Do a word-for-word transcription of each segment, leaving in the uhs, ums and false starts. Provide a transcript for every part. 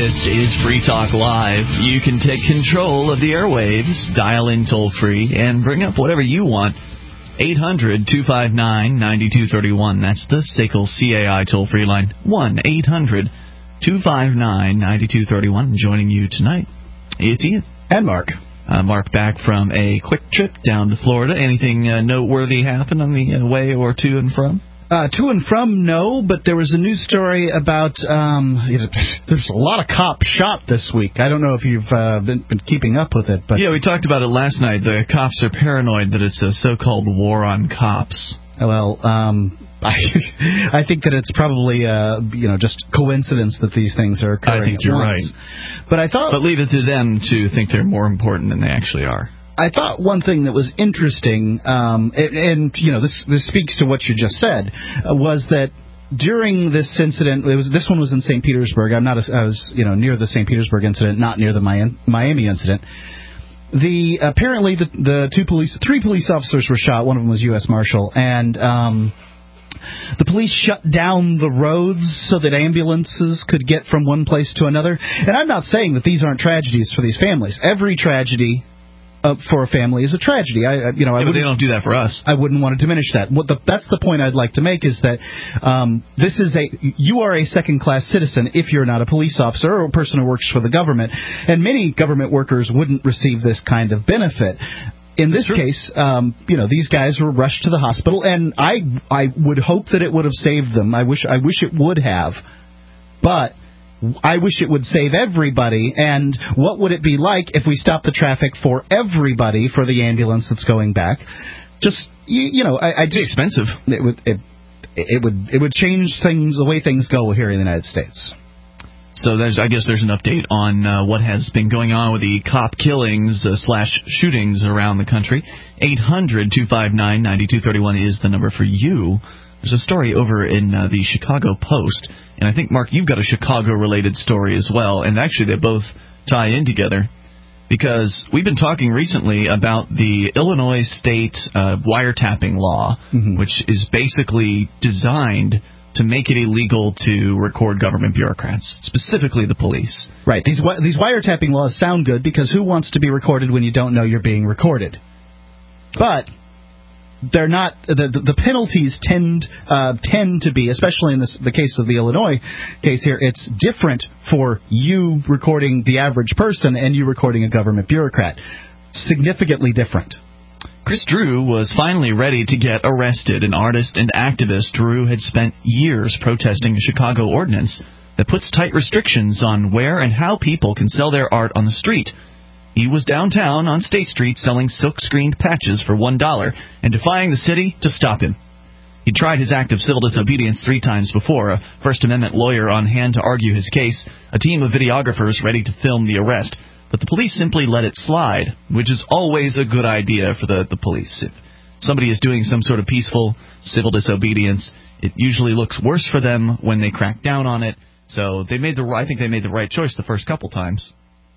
This is Free Talk Live. You can take control of the airwaves, dial in toll-free, and bring up whatever you want. eight hundred two five nine nine two three one. That's the S A C L C A I toll-free line. one eight hundred two five nine nine two three one. Joining you tonight, it's Ian. And Mark. Uh, Mark back from a quick trip down to Florida. Anything uh, noteworthy happen on the uh, way or to and from? Uh, to and from, no, but there was a news story about, um, you know, there's a lot of cops shot this week. I don't know if you've uh, been, been keeping up with it. But yeah, we talked about it last night. The cops are paranoid that it's a so-called war on cops. Well, um, I, I think that it's probably, uh, you know, just coincidence that these things are occurring. I think you're once. right. But I thought, but leave it to them to think they're more important than they actually are. I thought one thing that was interesting, um, and, and you know, this this speaks to what you just said, uh, was that during this incident, it was this one was in Saint Petersburg. I'm not, a, I was, you know, near the Saint Petersburg incident, not near the Miami incident. The apparently the the two police, three police officers were shot. One of them was U S Marshal, and um, the police shut down the roads so that ambulances could get from one place to another. And I'm not saying that these aren't tragedies for these families. Every tragedy Uh, for a family is a tragedy. I, you know, I yeah, but they don't do that for us. I wouldn't want to diminish that. What the, that's the point I'd like to make is that um, this is a you are a second-class citizen if you're not a police officer or a person who works for the government, and many government workers wouldn't receive this kind of benefit. In this case, um, you know, these guys were rushed to the hospital, and I I would hope that it would have saved them. I wish I wish it would have, but I wish it would save everybody, and what would it be like if we stopped the traffic for everybody for the ambulance that's going back? Just, you, you know, I, I just... It's expensive. It would, it, it would it would change things, the way things go here in the United States. So there's, I guess there's an update on uh, what has been going on with the cop killings uh, slash shootings around the country. eight hundred two five nine nine two three one is the number for you. There's a story over in uh, the Chicago Post, and I think, Mark, you've got a Chicago-related story as well, and actually they both tie in together, because we've been talking recently about the Illinois state uh, wiretapping law, mm-hmm. which is basically designed to make it illegal to record government bureaucrats, specifically the police. Right. These these wiretapping laws sound good, because who wants to be recorded when you don't know you're being recorded? But they're not. The, the penalties tend uh, tend to be, especially in this, the case of the Illinois case here, it's different for you recording the average person and you recording a government bureaucrat. Significantly different. Chris Drew was finally ready to get arrested. An artist and activist, Drew had spent years protesting a Chicago ordinance that puts tight restrictions on where and how people can sell their art on the street. He was downtown on State Street selling silk-screened patches for one dollar and defying the city to stop him. He tried his act of civil disobedience three times before, a First Amendment lawyer on hand to argue his case, a team of videographers ready to film the arrest. But the police simply let it slide, which is always a good idea for the, the police. If somebody is doing some sort of peaceful civil disobedience, it usually looks worse for them when they crack down on it. So they made the I think they made the right choice the first couple times.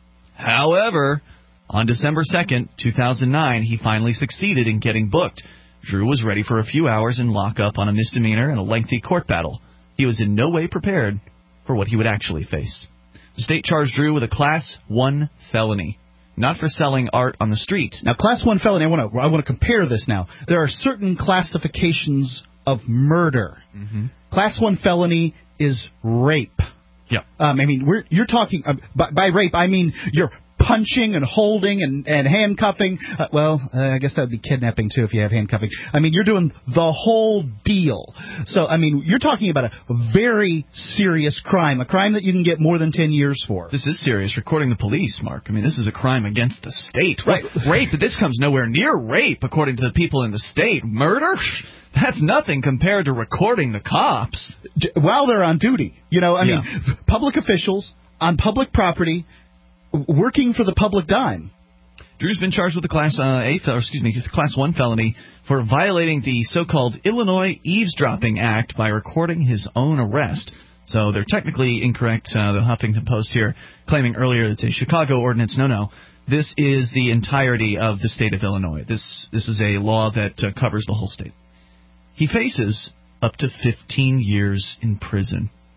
However, on December second, two thousand nine, he finally succeeded in getting booked. Drew was ready for a few hours in lockup on a misdemeanor and a lengthy court battle. He was in no way prepared for what he would actually face. The state charged Drew with a Class one felony, not for selling art on the street. Now, Class one felony, I want to I want to compare this now. There are certain classifications of murder. Mm-hmm. Class one felony is rape. Yeah. Um, I mean, we're, you're talking uh, by, by rape. I mean you're punching and holding and, and handcuffing. Uh, well, uh, I guess that would be kidnapping too if you have handcuffing. I mean, you're doing the whole deal. So, I mean, you're talking about a very serious crime, a crime that you can get more than ten years for. This is serious. Recording the police, Mark. I mean, this is a crime against the state. Right. Rape. This comes nowhere near rape, according to the people in the state. Murder? That's nothing compared to recording the cops. While they're on duty. You know, I yeah. mean, public officials on public property working for the public dime. Drew's been charged with a class uh, A, or excuse me, class one felony for violating the so-called Illinois Eavesdropping Act by recording his own arrest. So they're technically incorrect. Uh, the Huffington Post here claiming earlier it's a Chicago ordinance. No, no. This is the entirety of the state of Illinois. This this is a law that uh, covers the whole state. He faces up to fifteen years in prison.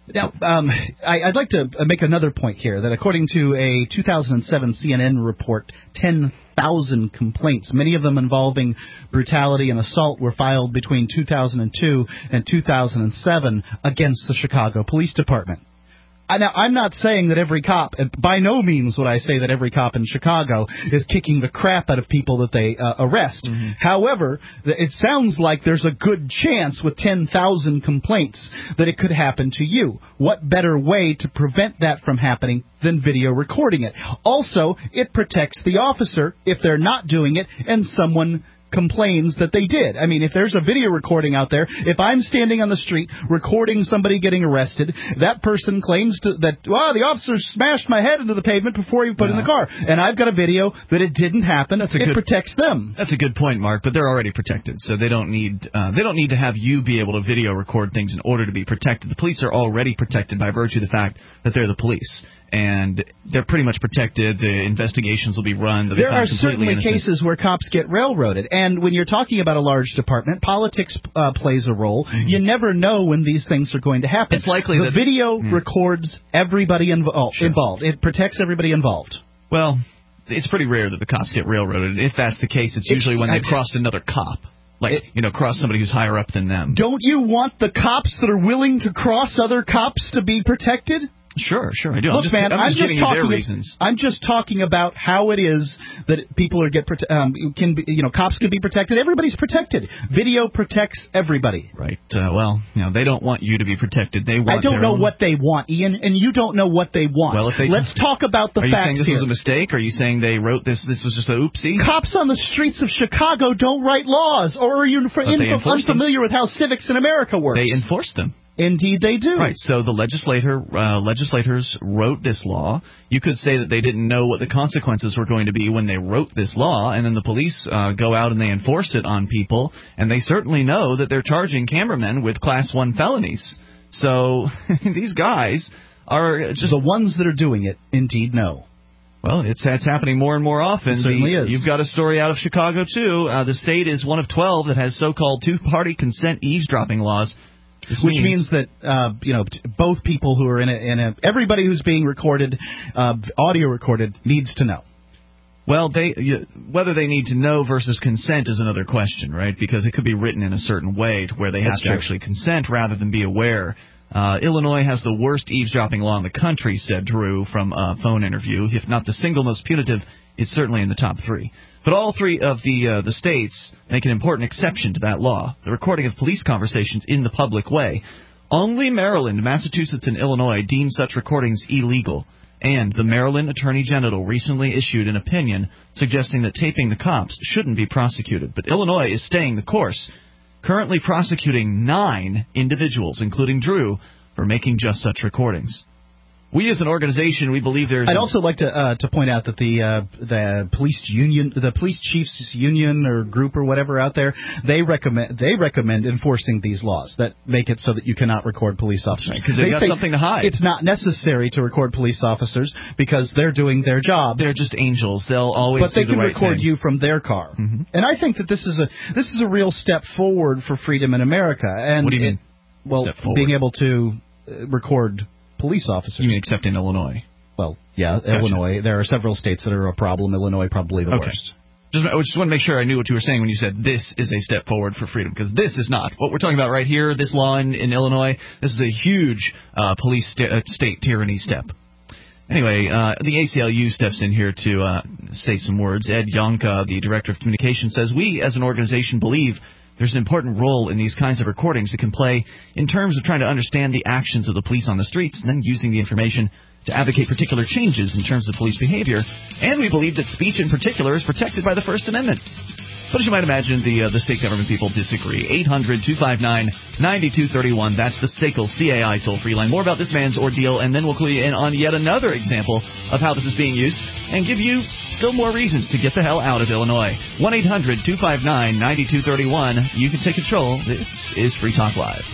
Now, um, I, I'd like to make another point here, that according to a two thousand seven C N N report, ten thousand complaints, many of them involving brutality and assault, were filed between two thousand two and two thousand seven against the Chicago Police Department. Now, I'm not saying that every cop, and by no means would I say that every cop in Chicago is kicking the crap out of people that they uh, arrest. Mm-hmm. However, it sounds like there's a good chance with ten thousand complaints that it could happen to you. What better way to prevent that from happening than video recording it? Also, it protects the officer if they're not doing it and someone complains that they did. I mean, if there's a video recording out there, if I'm standing on the street recording somebody getting arrested, that person claims to, that, well, the officer smashed my head into the pavement before he put yeah. in the car, and I've got a video that it didn't happen. That's a it good, protects them. That's a good point, Mark, but they're already protected, so they don't need uh, they don't need to have you be able to video record things in order to be protected. The police are already protected by virtue of the fact that they're the police. And they're pretty much protected. The investigations will be run. There are certainly innocent. cases where cops get railroaded. And when you're talking about a large department, politics uh, plays a role. Mm-hmm. You never know when these things are going to happen. It's likely the that video mm. records everybody invo- sure. involved. It protects everybody involved. Well, it's pretty rare that the cops get railroaded. If that's the case, it's, it's usually when they've crossed another cop. Like, it, you know, cross somebody who's higher up than them. Don't you want the cops that are willing to cross other cops to be protected? Sure, sure, I do. Look, I'm just, man, I'm I'm just, just talking. their reasons. I'm just talking about how it is that people are get um, can be, you know, cops can be protected. Everybody's protected. Video protects everybody. Right. Uh, well, you know, they don't want you to be protected. They want. I don't their know own... what they want, Ian, and you don't know what they want. Well, if they let's talk about the are facts you saying this here. was a mistake? Are you saying they wrote this? This was just a oopsie? Cops on the streets of Chicago don't write laws, or are you for in, unfamiliar them. with how civics in America works? They enforce them. Indeed, they do. Right. So the legislator, uh, legislators wrote this law. You could say that they didn't know what the consequences were going to be when they wrote this law, and then the police uh, go out and they enforce it on people, and they certainly know that they're charging cameramen with class one felonies. So these guys are just the ones that are doing it. Indeed, know. Well, it's that's happening more and more often. It certainly the, is. You've got a story out of Chicago too. Uh, the state is one of twelve that has so-called two-party consent eavesdropping laws. This Which means, means that uh, you know both people who are in a, in a everybody who's being recorded, uh, audio recorded, needs to know. Well, they you, whether they need to know versus consent is another question, right? Because it could be written in a certain way to where they That's have to true. actually consent rather than be aware. Uh, Illinois has the worst eavesdropping law in the country, said Drew from a phone interview. If not the single most punitive, it's certainly in the top three. But all three of the uh, the states make an important exception to that law, the recording of police conversations in the public way. Only Maryland, Massachusetts, and Illinois deem such recordings illegal. And the Maryland Attorney General recently issued an opinion suggesting that taping the cops shouldn't be prosecuted. But Illinois is staying the course, currently prosecuting nine individuals, including Drew, for making just such recordings. We as an organization, we believe there's... I'd also like to uh, to point out that the uh, the police union, the police chiefs union or group or whatever out there, they recommend they recommend enforcing these laws that make it so that you cannot record police officers. Because right, they've they got something to hide. It's not necessary to record police officers because they're doing their job. They're just angels. They'll always But they do the can right record thing. you from their car. Mm-hmm. And I think that this is a this is a real step forward for freedom in America. And what do you mean? It, well, being able to uh, record police officers. You mean except in Illinois? Well, yeah, gotcha. Illinois. There are several states that are a problem. Illinois probably the okay. worst. Just, I just want to make sure I knew what you were saying when you said this is a step forward for freedom, because this is not. What we're talking about right here, this law in, in Illinois, this is a huge uh, police st- uh, state tyranny step. Anyway, uh, the A C L U steps in here to uh, say some words. Ed Yonka, the director of communications, says, we as an organization believe there's an important role in these kinds of recordings it can play in terms of trying to understand the actions of the police on the streets and then using the information to advocate particular changes in terms of police behavior. And we believe that speech in particular is protected by the First Amendment. But as you might imagine, the uh, the state government people disagree. eight hundred two five nine nine two three one. That's the S A C L C A I toll-free line. More about this man's ordeal, and then we'll clue you in on yet another example of how this is being used and give you still more reasons to get the hell out of Illinois. one eight hundred two five nine nine two three one. You can take control. This is Free Talk Live.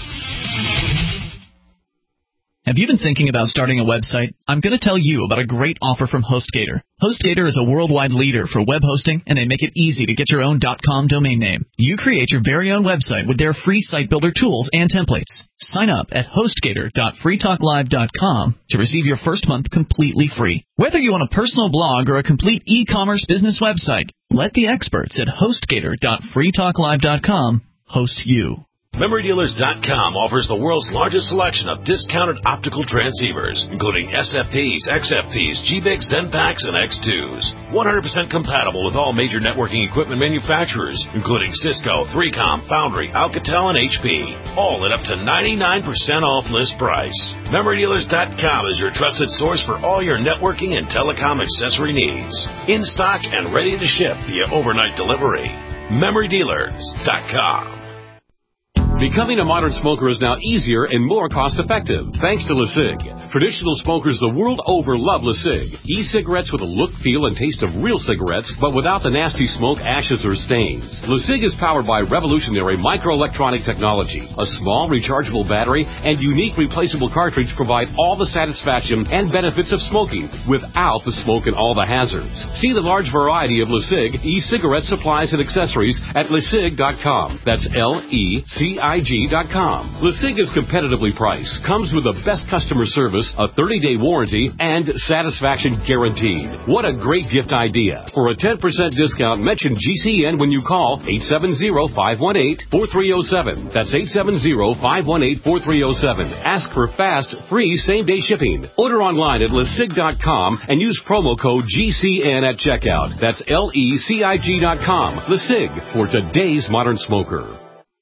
Have you been thinking about starting a website? I'm going to tell you about a great offer from HostGator. HostGator is a worldwide leader for web hosting, and they make it easy to get your own .com domain name. You create your very own website with their free site builder tools and templates. Sign up at hostgator dot free talk live dot com to receive your first month completely free. Whether you want a personal blog or a complete e-commerce business website, let the experts at hostgator dot free talk live dot com host you. Memory Dealers dot com offers the world's largest selection of discounted optical transceivers, including S F Ps, X F Ps, G B I Cs, Zenpaks, and X twos. one hundred percent compatible with all major networking equipment manufacturers, including Cisco, three com, Foundry, Alcatel, and H P. All at up to ninety-nine percent off list price. Memory Dealers dot com is your trusted source for all your networking and telecom accessory needs. In stock and ready to ship via overnight delivery. Memory Dealers dot com. Becoming a modern smoker is now easier and more cost-effective, thanks to LeSig. Traditional smokers the world over love LeSig. E-cigarettes with a look, feel, and taste of real cigarettes, but without the nasty smoke, ashes, or stains. LeSig is powered by revolutionary microelectronic technology. A small, rechargeable battery and unique replaceable cartridge provide all the satisfaction and benefits of smoking without the smoke and all the hazards. See the large variety of LeSig e-cigarette supplies and accessories at LeSig dot com. That's L E C I G dot com. LeSig is competitively priced, comes with the best customer service, a thirty-day warranty, and satisfaction guaranteed. What a great gift idea. For a ten percent discount, mention G C N when you call eight seven zero, five one eight, four three zero seven. That's eight seven zero, five one eight, four three zero seven. Ask for fast, free same-day shipping. Order online at LeSig dot com and use promo code G C N at checkout. That's L E C I G dot com. LeSig, for today's modern smoker.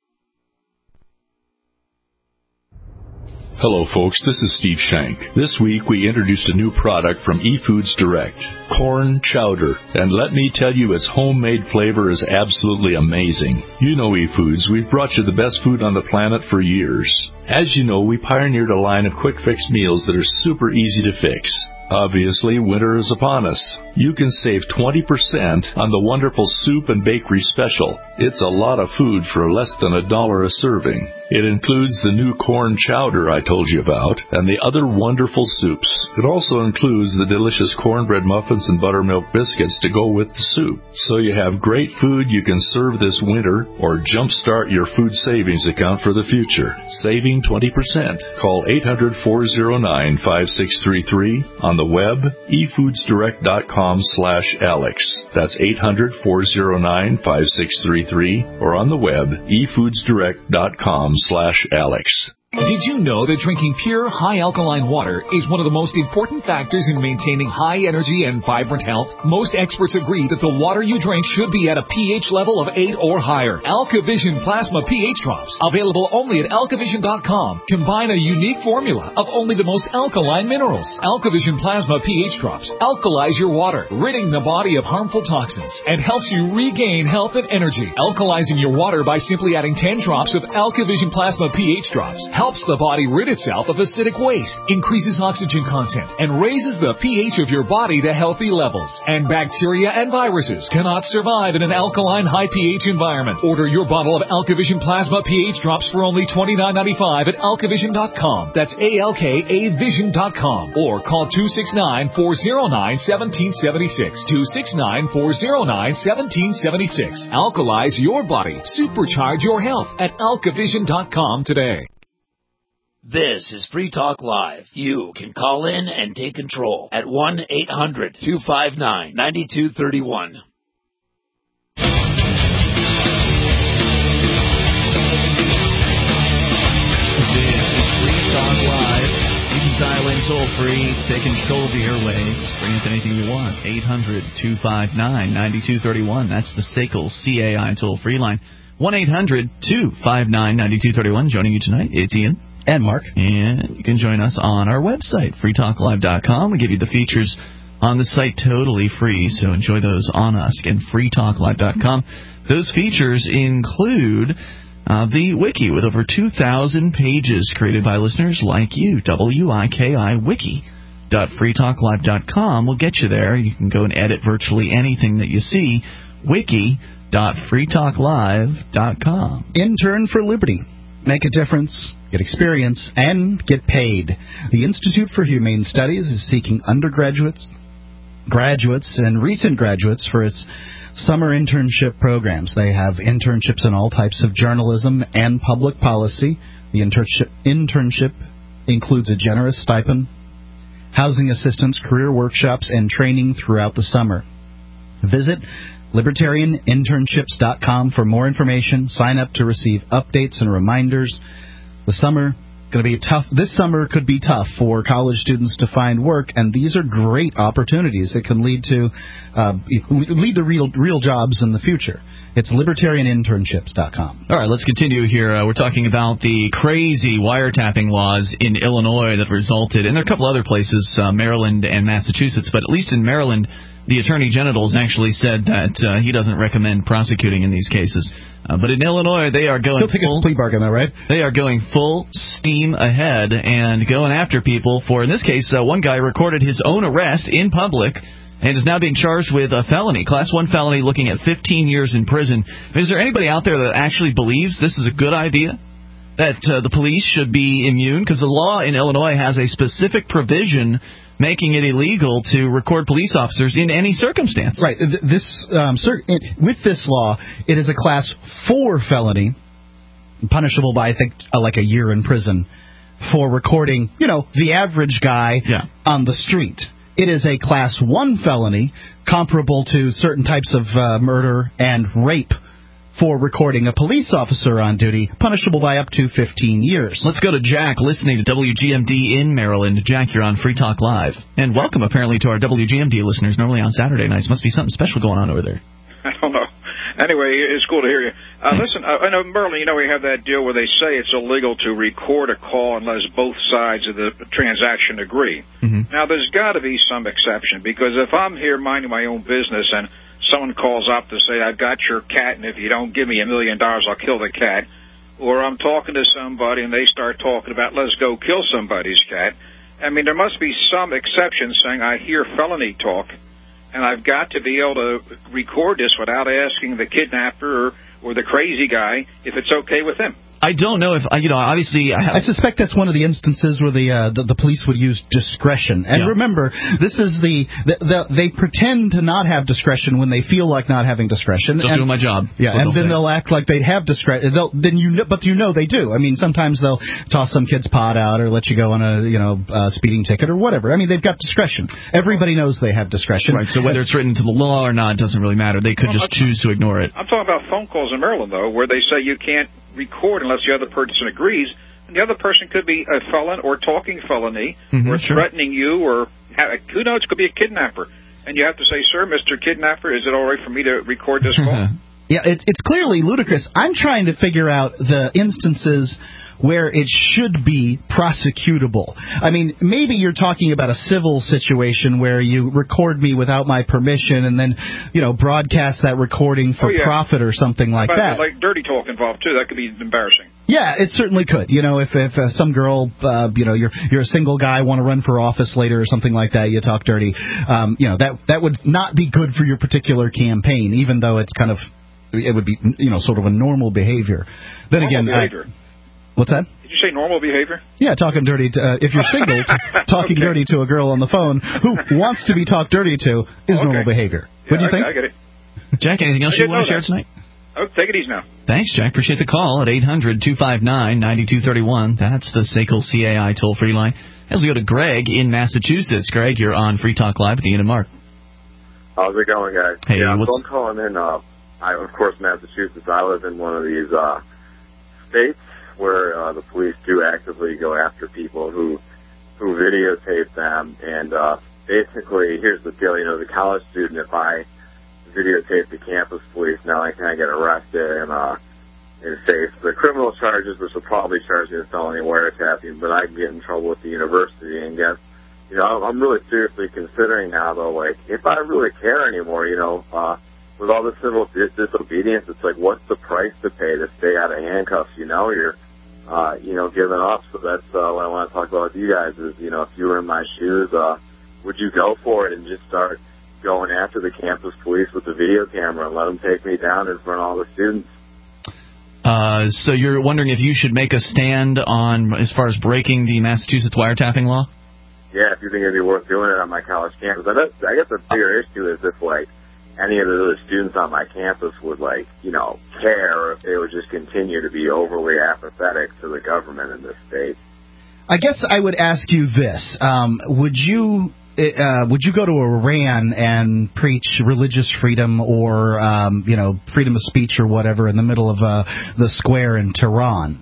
Hello, folks. This is Steve Shank. This week, we introduced a new product from eFoods Direct, corn chowder. And let me tell you, its homemade flavor is absolutely amazing. You know eFoods. We've brought you the best food on the planet for years. As you know, we pioneered a line of quick-fix meals that are super easy to fix. Obviously, winter is upon us. You can save twenty percent on the wonderful soup and bakery special. It's a lot of food for less than a dollar a serving. It includes the new corn chowder I told you about and the other wonderful soups. It also includes the delicious cornbread muffins and buttermilk biscuits to go with the soup. So you have great food you can serve this winter or jumpstart your food savings account for the future. Saving twenty percent. Call eight hundred, four oh nine, five six three three. On the web, e foods direct dot com slash Alex. That's eight hundred, four oh nine, five six three three. Or on the web, e foods direct dot com slash Alex. Did you know that drinking pure, high-alkaline water is one of the most important factors in maintaining high energy and vibrant health? Most experts agree that the water you drink should be at a pH level of eight or higher. AlkaVision Plasma pH Drops, available only at alkavision dot com, combine a unique formula of only the most alkaline minerals. AlkaVision Plasma pH Drops alkalize your water, ridding the body of harmful toxins, and helps you regain health and energy. Alkalizing your water by simply adding ten drops of AlkaVision Plasma pH Drops helps the body rid itself of acidic waste, increases oxygen content, and raises the pH of your body to healthy levels. And bacteria and viruses cannot survive in an alkaline high pH environment. Order your bottle of AlkaVision Plasma pH Drops for only twenty-nine ninety-five at alkavision dot com. That's A L K A vision dot com. Or call two six nine, four oh nine, one seven seven six. two six nine, four oh nine, one seven seven six. Alkalize your body. Supercharge your health at alkavision dot com today. This is Free Talk Live. You can call in and take control at one eight hundred, two five nine, nine two three one. This is Free Talk Live. You can dial in toll-free, take control of the airwaves, bring up anything you want. eight hundred, two five nine, nine two three one. That's the S A C L C A I toll-free line. one eight hundred, two five nine, nine two three one. Joining you tonight, it's Ian. And Mark. And you can join us on our website, free talk live dot com. We give you the features on the site totally free, so enjoy those on us. Again, free talk live dot com. Those features include uh, the wiki with over two thousand pages created by listeners like you, W I K I wiki dot free talk live dot com will get you there. You can go and edit virtually anything that you see, wiki dot free talk live dot com. Intern for Liberty. Make a difference, get experience, and get paid. The Institute for Humane Studies is seeking undergraduates, graduates, and recent graduates for its Summer internship programs. They have internships in all types of journalism and public policy. The internship, internship includes a generous stipend, housing assistance, career workshops, and training throughout the summer. Visit libertarian internships dot com for more information. Sign up to receive updates and reminders. The summer going to be tough. This summer could be tough for college students to find work, and these are great opportunities that can lead to uh, lead to real real jobs in the future. It's libertarian internships dot com. All right, let's continue here. Uh, we're talking about the crazy wiretapping laws in Illinois that resulted, and there are a couple other places, uh, Maryland and Massachusetts, but at least in Maryland, the Attorney General has actually said that uh, he doesn't recommend prosecuting in these cases. Uh, but in Illinois, they are going He'll take full, a plea bargain, though, right? They are going full steam ahead and going after people for, in this case, uh, one guy recorded his own arrest in public and is now being charged with a felony, class one felony, looking at fifteen years in prison. Is there anybody out there that actually believes this is a good idea, that uh, the police should be immune? Because the law in Illinois has a specific provision making it illegal to record police officers in any circumstance. Right. This um, cir- it, with this law, it is a class four felony, punishable by, I think, uh, like a year in prison for recording, you know, the average guy yeah. on the street. It is a class one felony, comparable to certain types of uh, murder and rape, for recording a police officer on duty, punishable by up to fifteen years. Let's go to Jack, listening to W G M D in Maryland. Jack, you're on Free Talk Live. And welcome, apparently, to our W G M D listeners, normally on Saturday nights. Must be something special going on over there. I don't know. Anyway, it's cool to hear you. Uh, listen, uh, I know in Maryland, you know, we have that deal where they say it's illegal to record a call unless both sides of the transaction agree. Mm-hmm. Now, there's got to be some exception, because if I'm here minding my own business and someone calls up to say, I've got your cat, and if you don't give me a million dollars, I'll kill the cat, or I'm talking to somebody and they start talking about, let's go kill somebody's cat, I mean, there must be some exception saying, I hear felony talk, and I've got to be able to record this without asking the kidnapper or, or the crazy guy if it's okay with him. I don't know if, you know, obviously... I, have... I suspect that's one of the instances where the uh, the, the police would use discretion. And yeah. remember, this is the, the, the... They pretend to not have discretion when they feel like not having discretion. Just and, doing my job. Yeah, and then say. they'll act like they have discretion. They'll, then you know, but you know they do. I mean, sometimes they'll toss some kid's pot out or let you go on a, you know, uh, speeding ticket or whatever. I mean, they've got discretion. Everybody knows they have discretion. Right, so whether it's written into the law or not doesn't really matter. They could well, just choose to ignore it. I'm talking about phone calls in Maryland, though, where they say you can't record unless the other person agrees, and the other person could be a felon or talking felony mm-hmm, or sure. threatening you, or have, who knows, could be a kidnapper, and you have to say, sir, Mister Kidnapper, is it all right for me to record this call? Yeah, it, it's clearly ludicrous. I'm trying to figure out the instances where it should be prosecutable. I mean, maybe you're talking about a civil situation where you record me without my permission and then, you know, broadcast that recording for oh, yeah. profit or something like but, that. Like dirty talk involved, too. That could be embarrassing. Yeah, it certainly could. You know, if if uh, some girl, uh, you know, you're you're a single guy, want to run for office later or something like that, you talk dirty, um, you know, that that would not be good for your particular campaign, even though it's kind of, it would be, you know, sort of a normal behavior. Then normal again, behavior. I, what's that? Did you say normal behavior? Yeah, talking dirty to, uh, if you're single, t- talking okay. dirty to a girl on the phone who wants to be talked dirty to is okay. normal behavior. Yeah, what do you I, think? I get it. Jack, anything else you want to share that. tonight? Oh, take it easy now. Thanks, Jack. Appreciate the call at eight hundred two five nine nine two three one. That's the S A C L C A I toll-free line. As we go to Greg in Massachusetts. Greg, you're on Free Talk Live with Ian and Mark. How's it going, guys? Hey, yeah, what's... so I'm calling in, uh, I, of course, Massachusetts. I live in one of these uh, states where uh, the police do actively go after people who who videotape them. And uh, basically, here's the deal. You know, the college student, if I videotape the campus police, now I kind of get arrested and uh, and face the criminal charges, which will probably charge me with felony wiretapping, but I can get in trouble with the university and get, you know, I'm really seriously considering now, though, like, if I really care anymore, you know, uh, with all the civil dis- disobedience, it's like, what's the price to pay to stay out of handcuffs? You know, you're, uh, you know, giving up. So that's uh, what I want to talk about with you guys is, you know, if you were in my shoes, uh, would you go for it and just start going after the campus police with the video camera and let them take me down in front of all the students? Uh, so you're wondering if you should make a stand on, as far as breaking the Massachusetts wiretapping law? Yeah, if you think it'd be worth doing it on my college campus. I guess, I guess the bigger issue is if, like, any of the students on my campus would, like, you know, care, or if they would just continue to be overly apathetic to the government in this state. I guess I would ask you this. Um, would you uh, would you go to Iran and preach religious freedom or, um, you know, freedom of speech or whatever in the middle of uh, the square in Tehran?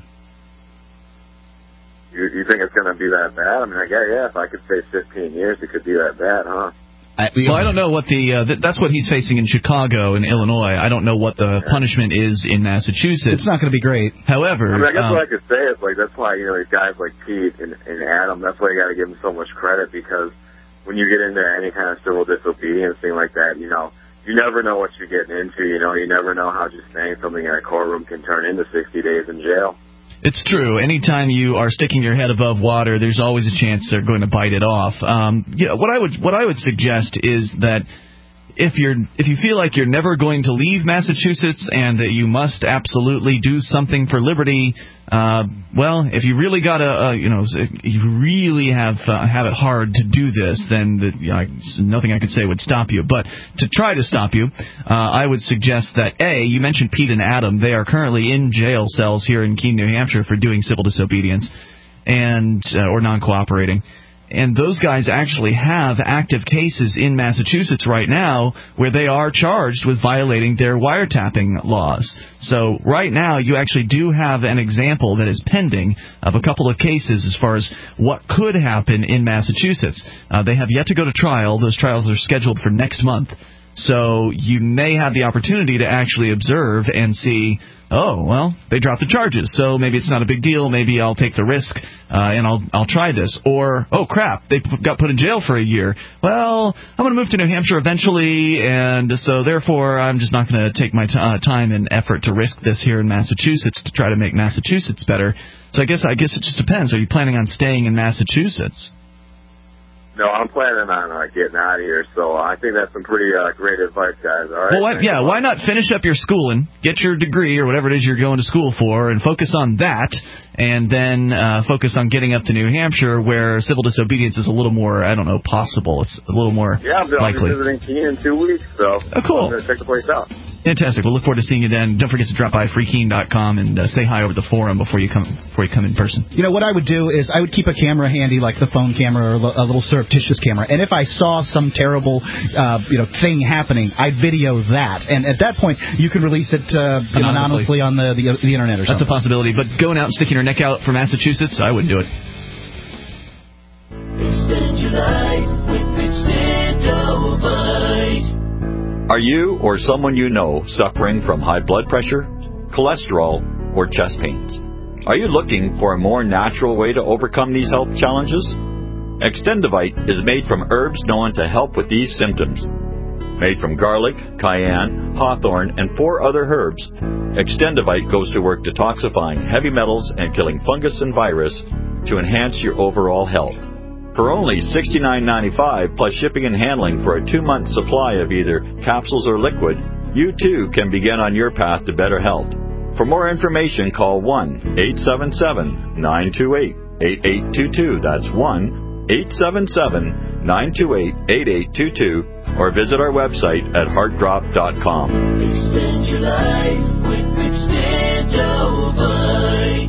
You, you think it's going to be that bad? I mean, I guess, yeah, if I could say fifteen years, it could be that bad, huh? I, well, I don't know what the uh, th- that's what he's facing in Chicago and Illinois. I don't know what the yeah. punishment is in Massachusetts. It's not going to be great. However, I, mean, I guess um, what I could say is, like, that's why, you know, these guys like Pete and, and Adam, that's why you got to give them so much credit, because when you get into any kind of civil disobedience thing like that, you know, you never know what you're getting into. You know, you never know how just saying something in a courtroom can turn into sixty days in jail. It's true. Anytime you are sticking your head above water, there's always a chance they're going to bite it off. Um, yeah, what I would what I would suggest is that if you're if you feel like you're never going to leave Massachusetts and that you must absolutely do something for liberty, uh, well, if you really got to, uh, you know, if you really have uh, have it hard to do this, then the, you know, nothing I could say would stop you. But to try to stop you, uh, I would suggest that, A, you mentioned Pete and Adam. They are currently in jail cells here in Keene, New Hampshire for doing civil disobedience and uh, or non-cooperating. And those guys actually have active cases in Massachusetts right now where they are charged with violating their wiretapping laws. So right now you actually do have an example that is pending of a couple of cases as far as what could happen in Massachusetts. Uh, they have yet to go to trial. Those trials are scheduled for next month. So you may have the opportunity to actually observe and see, oh, well, they dropped the charges, so maybe it's not a big deal. Maybe I'll take the risk uh, and I'll I'll try this. Or, oh, crap, they p- got put in jail for a year. Well, I'm going to move to New Hampshire eventually, and so therefore I'm just not going to take my t- uh, time and effort to risk this here in Massachusetts to try to make Massachusetts better. So I guess I guess it just depends. Are you planning on staying in Massachusetts? No, I'm planning on uh, getting out of here, so I think that's some pretty uh, great advice, guys. All right. Well, why, yeah, why not finish up your schooling, get your degree or whatever it is you're going to school for, and focus on that, and then uh, focus on getting up to New Hampshire, where civil disobedience is a little more, I don't know, possible. It's a little more yeah, I'm likely. Yeah, I'm visiting Keene in two weeks, so oh, cool. I'm going to check the place out. Fantastic. We'll look forward to seeing you then. Don't forget to drop by free keene dot com and uh, say hi over the forum before you come before you come in person. You know, what I would do is I would keep a camera handy, like the phone camera or a little surreptitious camera. And if I saw some terrible, uh, you know, thing happening, I'd video that. And at that point, you can release it uh, you know, anonymously on the, the the internet or something. That's a possibility. But going out and sticking your neck out for Massachusetts, I wouldn't do it. Extend your life with Extendovite. Are you or someone you know suffering from high blood pressure, cholesterol, or chest pains? Are you looking for a more natural way to overcome these health challenges? Extendovite is made from herbs known to help with these symptoms. Made from garlic, cayenne, hawthorn, and four other herbs, Extendovite goes to work detoxifying heavy metals and killing fungus and virus to enhance your overall health. For only sixty-nine ninety-five plus shipping and handling for a two-month supply of either capsules or liquid, you too can begin on your path to better health. For more information, call one eight seven seven, nine two eight, eight eight two two. That's one eight seven seven, nine two eight, eight eight two two, or visit our website at heart drop dot com. Extend your life with Extendovite.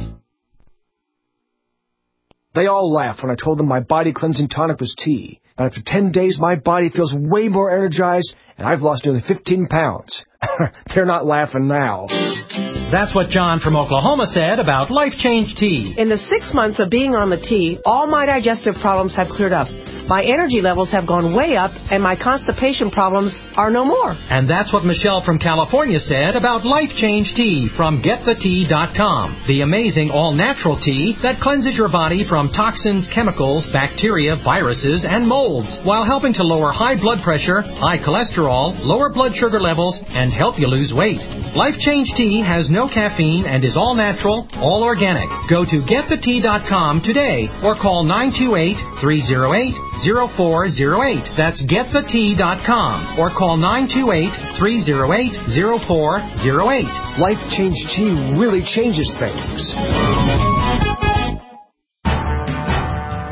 They all laughed when I told them my body cleansing tonic was tea. And after ten days, my body feels way more energized, and I've lost nearly fifteen pounds. They're not laughing now. That's what John from Oklahoma said about Life Change Tea. In the six months of being on the tea, all my digestive problems have cleared up. My energy levels have gone way up, and my constipation problems are no more. And that's what Michelle from California said about Life Change Tea from get the tea dot com. The amazing all-natural tea that cleanses your body from toxins, chemicals, bacteria, viruses, and molds, while helping to lower high blood pressure, high cholesterol, lower blood sugar levels, and help you lose weight. Life Change Tea has no caffeine and is all-natural, all-organic. Go to get the tea dot com today or call nine two eight, three oh eight, oh four oh eight. That's get the tea dot com or call nine two eight, three oh eight, oh four oh eight. Life Change Tea really changes things.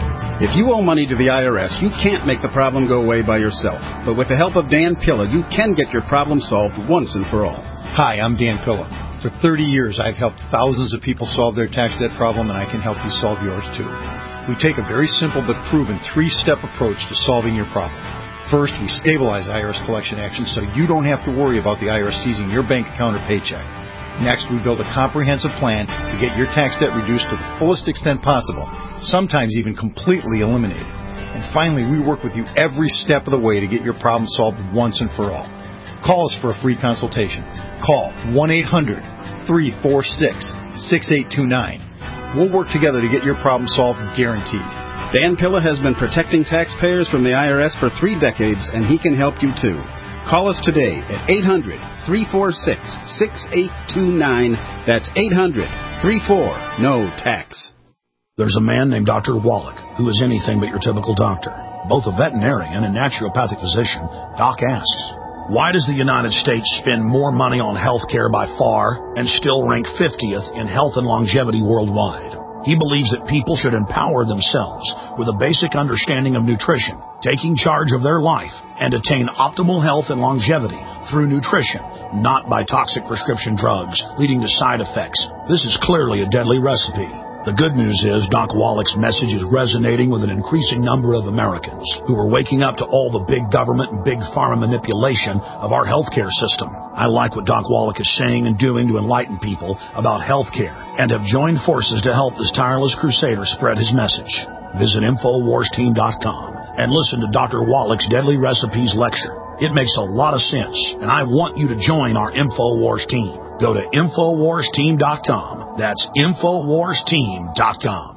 If you owe money to the I R S, you can't make the problem go away by yourself. But with the help of Dan Pilla, you can get your problem solved once and for all. Hi, I'm Dan Pilla. For thirty years, I've helped thousands of people solve their tax debt problem, and I can help you solve yours, too. We take a very simple but proven three-step approach to solving your problem. First, we stabilize I R S collection actions so you don't have to worry about the I R S seizing your bank account or paycheck. Next, we build a comprehensive plan to get your tax debt reduced to the fullest extent possible, sometimes even completely eliminated. And finally, we work with you every step of the way to get your problem solved once and for all. Call us for a free consultation. Call one eight hundred, three four six, six eight two nine. We'll work together to get your problem solved, guaranteed. Dan Pilla has been protecting taxpayers from the I R S for three decades, and he can help you too. Call us today at eight hundred, three four six, six eight two nine. That's eight hundred, three four, N O tax. There's a man named Doctor Wallach who is anything but your typical doctor. Both a veterinarian and naturopathic physician, Doc asks, why does the United States spend more money on health care by far and still rank fiftieth in health and longevity worldwide? He believes that people should empower themselves with a basic understanding of nutrition, taking charge of their life, and attain optimal health and longevity through nutrition, not by toxic prescription drugs leading to side effects. This is clearly a deadly recipe. The good news is Doc Wallach's message is resonating with an increasing number of Americans who are waking up to all the big government and big pharma manipulation of our healthcare system. I like what Doc Wallach is saying and doing to enlighten people about healthcare and have joined forces to help this tireless crusader spread his message. Visit Infowars Team dot com and listen to Doctor Wallach's Deadly Recipes lecture. It makes a lot of sense, and I want you to join our Infowars team. Go to Infowars Team dot com. That's Infowars Team dot com.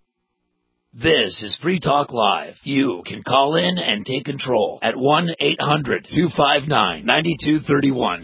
This is Free Talk Live. You can call in and take control at one eight hundred, two five nine, nine two three one.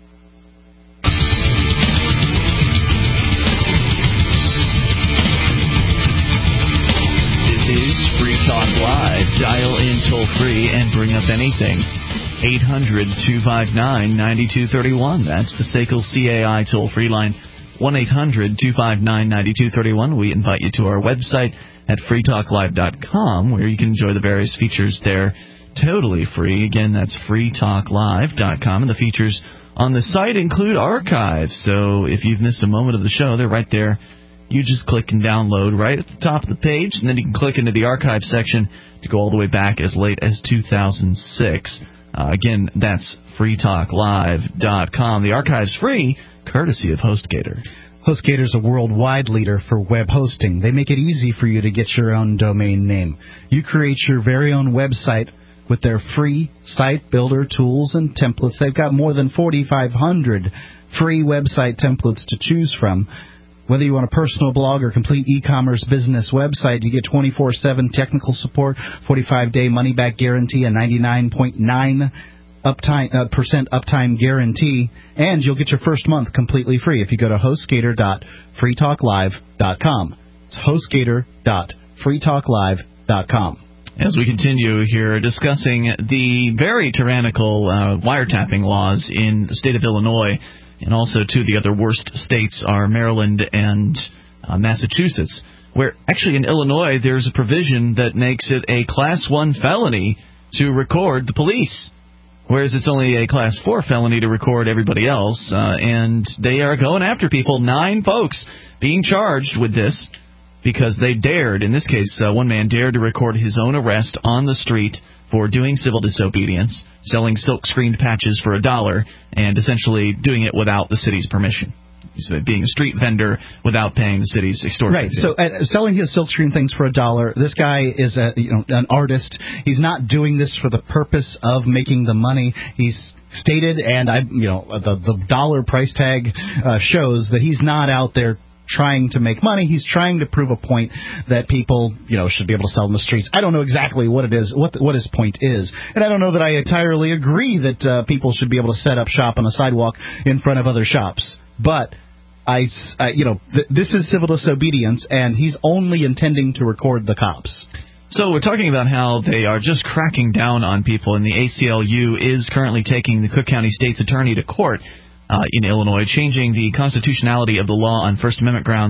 This is Free Talk Live. Dial in toll free and bring up anything. eight hundred, two five nine, nine two three one. That's the S A C L C A I toll-free line. one eight hundred, two five nine, nine two three one. We invite you to our website at free talk live dot com, where you can enjoy the various features there totally free. Again, that's free talk live dot com. And the features on the site include archives. So if you've missed a moment of the show, they're right there. You just click and download right at the top of the page, and then you can click into the archive section to go all the way back as late as two thousand six. Uh, again, that's free talk live dot com. The archive's free, courtesy of HostGator. HostGator's a worldwide leader for web hosting. They make it easy for you to get your own domain name. You create your very own website with their free site builder tools and templates. They've got more than forty-five hundred free website templates to choose from. Whether you want a personal blog or complete e-commerce business website, you get twenty-four seven technical support, forty-five day money-back guarantee, a ninety-nine point nine uptime, uh, percent uptime guarantee, and you'll get your first month completely free if you go to HostGator dot free talk live dot com. It's HostGator dot free talk live dot com. As we continue here discussing the very tyrannical uh, wiretapping laws in the state of Illinois, and also, two, the other worst states are Maryland and uh, Massachusetts, where actually in Illinois there's a provision that makes it a Class one felony to record the police, whereas it's only a Class four felony to record everybody else. Uh, and they are going after people, nine folks being charged with this because they dared, in this case, uh, one man dared to record his own arrest on the street for doing civil disobedience, selling silk-screened patches for a dollar, and essentially doing it without the city's permission. He's being a street vendor without paying the city's extortion. Right. So uh, selling his silkscreen things for a dollar. This guy is a you know an artist. He's not doing this for the purpose of making the money. He's stated, and I you know the the dollar price tag uh, shows that he's not out there trying to make money. He's trying to prove a point that people, you know, should be able to sell in the streets. I don't know exactly what it is, what the, what his point is, and I don't know that I entirely agree that uh, people should be able to set up shop on a sidewalk in front of other shops. But I, uh, you know, th- this is civil disobedience, and he's only intending to record the cops. So we're talking about how they are just cracking down on people, and the A C L U is currently taking the Cook County State's Attorney to court Uh, in Illinois, changing the constitutionality of the law on First Amendment grounds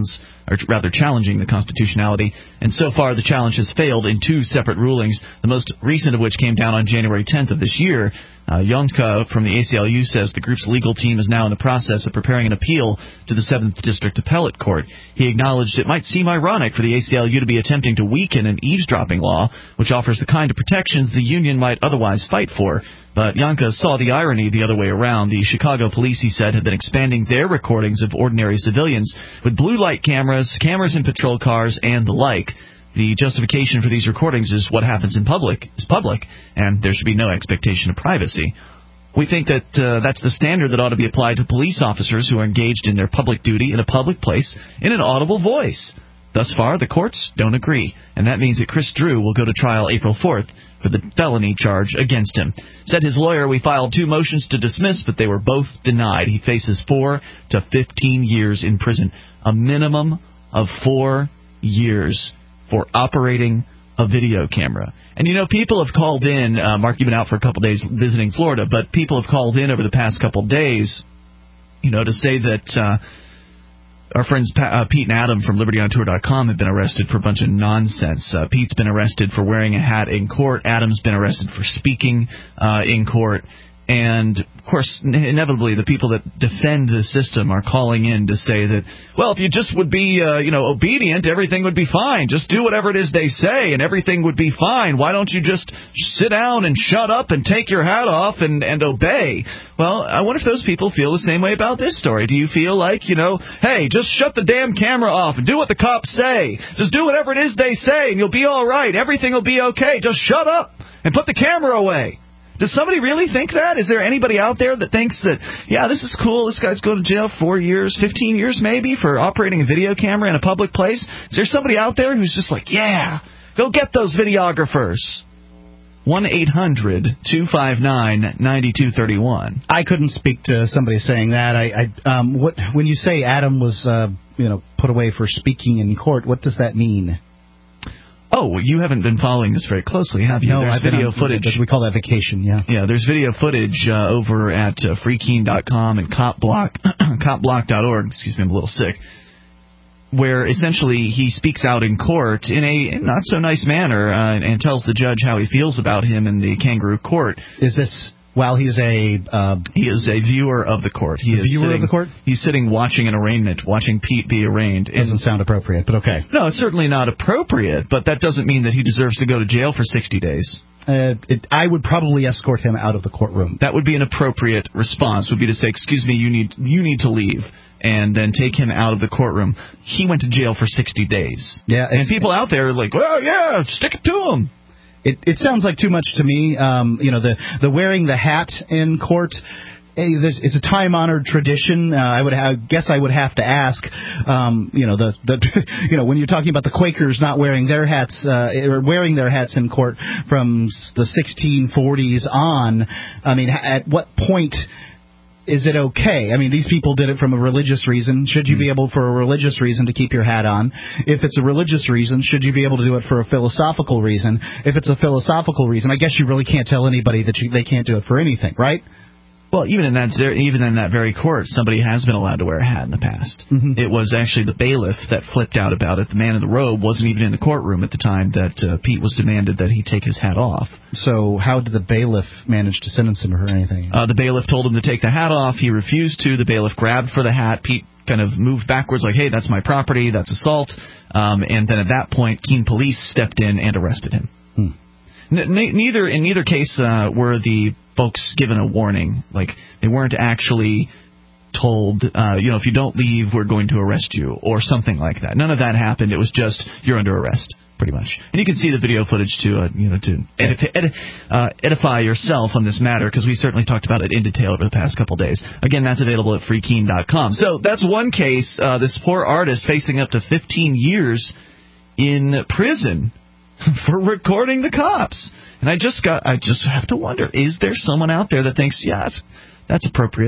or rather challenging the constitutionality. And so far, the challenge has failed in two separate rulings, the most recent of which came down on January tenth of this year. Uh, Yonka from the A C L U says the group's legal team is now in the process of preparing an appeal to the seventh District Appellate Court. He acknowledged it might seem ironic for the A C L U to be attempting to weaken an eavesdropping law, which offers the kind of protections the union might otherwise fight for. But Yonka saw the irony the other way around. The Chicago police, he said, have been expanding their recordings of ordinary civilians with blue light cameras, cameras in patrol cars, and the like. The justification for these recordings is what happens in public is public, and there should be no expectation of privacy. We think that uh, that's the standard that ought to be applied to police officers who are engaged in their public duty in a public place in an audible voice. Thus far, the courts don't agree, and that means that Chris Drew will go to trial April fourth for the felony charge against him. Said his lawyer, we filed two motions to dismiss, but they were both denied. He faces four to fifteen years in prison, a minimum of four years for operating a video camera. And, you know, people have called in, uh, Mark, you've been out for a couple days visiting Florida, but people have called in over the past couple days, you know, to say that uh, our friends pa- uh, Pete and Adam from Liberty On Tour dot com have been arrested for a bunch of nonsense. Uh, Pete's been arrested for wearing a hat in court. Adam's been arrested for speaking uh, in court. And, of course, inevitably, the people that defend the system are calling in to say that, well, if you just would be, uh, you know, obedient, everything would be fine. Just do whatever it is they say, and everything would be fine. Why don't you just sit down and shut up and take your hat off and, and obey? Well, I wonder if those people feel the same way about this story. Do you feel like, you know, hey, just shut the damn camera off and do what the cops say. Just do whatever it is they say, and you'll be all right. Everything will be okay. Just shut up and put the camera away. Does somebody really think that? Is there anybody out there that thinks that, yeah, this is cool, this guy's going to jail four years, fifteen years maybe, for operating a video camera in a public place? Is there somebody out there who's just like, yeah, go get those videographers? one eight hundred two five nine nine two three one. I couldn't speak to somebody saying that. I, I um, what when you say Adam was, uh, you know, put away for speaking in court, what does that mean? Oh, you haven't been following this very closely, have you? No, there's I've video been on, footage. We call that vacation, yeah. Yeah, there's video footage uh, over at uh, free keen dot com and copblock, copblock dot org, excuse me, I'm a little sick, where essentially he speaks out in court in a not-so-nice manner uh, and, and tells the judge how he feels about him in the kangaroo court. Is this... While he's a... Uh, he is a viewer of the court. He a is viewer sitting, of the court? He's sitting watching an arraignment, watching Pete be arraigned. Doesn't and, sound appropriate, but okay. No, it's certainly not appropriate, but that doesn't mean that he deserves to go to jail for sixty days. Uh, it, I would probably escort him out of the courtroom. That would be an appropriate response, would be to say, excuse me, you need you need to leave, and then take him out of the courtroom. He went to jail for sixty days. Yeah, and people out there are like, well, yeah, stick it to him. It, it sounds like too much to me. Um, you know, the, the wearing the hat in court, hey, there's, it's a time-honored tradition. Uh, I would ha- guess I would have to ask, um, you know, the, the you know, when you're talking about the Quakers not wearing their hats, uh, or wearing their hats in court from the sixteen forties on, I mean, at what point is it okay? I mean, these people did it from a religious reason. Should you be able, for a religious reason, to keep your hat on? If it's a religious reason, should you be able to do it for a philosophical reason? If it's a philosophical reason, I guess you really can't tell anybody that you, they can't do it for anything, right? Well, even in that even in that very court, somebody has been allowed to wear a hat in the past. Mm-hmm. It was actually the bailiff that flipped out about it. The man in the robe wasn't even in the courtroom at the time that uh, Pete was demanded that he take his hat off. So how did the bailiff manage to sentence him or anything? Uh, the bailiff told him to take the hat off. He refused to. The bailiff grabbed for the hat. Pete kind of moved backwards like, hey, that's my property. That's assault. Um, and then at that point, Keene police stepped in and arrested him. Hmm. Neither in neither case uh, were the folks given a warning. Like, they weren't actually told, uh, you know, if you don't leave, we're going to arrest you, or something like that. None of that happened. It was just, you're under arrest, pretty much. And you can see the video footage to, uh, you know, to edif- edi- uh, edify yourself on this matter, because we certainly talked about it in detail over the past couple days. Again, that's available at free keen dot com. So that's one case. Uh, this poor artist facing up to fifteen years in prison for recording the cops. And I just got, I just have to wonder, is there someone out there that thinks, yeah, that's, that's appropriate?